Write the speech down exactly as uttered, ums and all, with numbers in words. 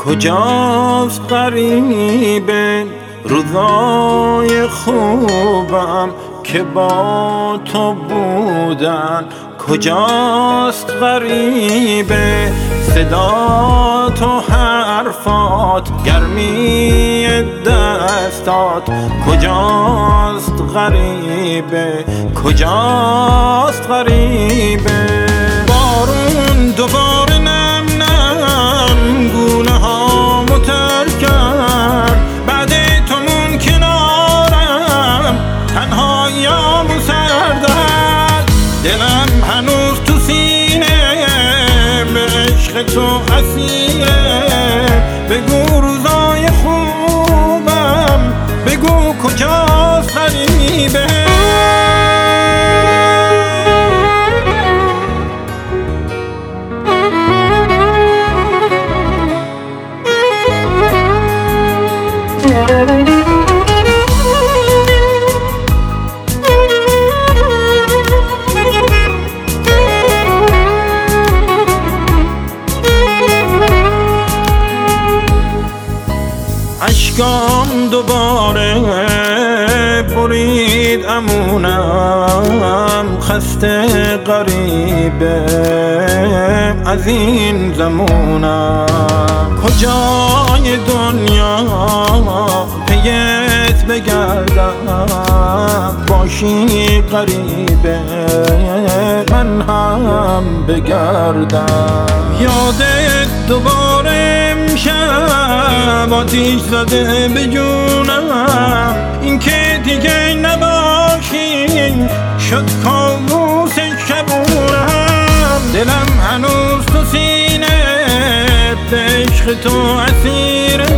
کجاست غریبه روزای خوبم که با تو بودن؟ کجاست غریبه صدات و حرفات، گرمی دستات؟ کجاست غریبه کجاست غریبه؟ بارون دوباره نم نم گونه ها متر کرد، بعد تومون کنارم تنهاییامو سردرد. دلم هنوز تو سینه به عشق تو اسیره. بگو روزای خوبم، بگو کجاست غریبه؟ اشکام دوباره برید امونم، خسته غریبه از این زمونم. کجای دنیا پیت بگردم، باشی غریبه من هم بگردم. یادت دوباره امشب آتیش زده به جونم، این که دیگه نباشی شد کابوس شبونم. دلم هنوز تو سینه به عشق تو اسیره.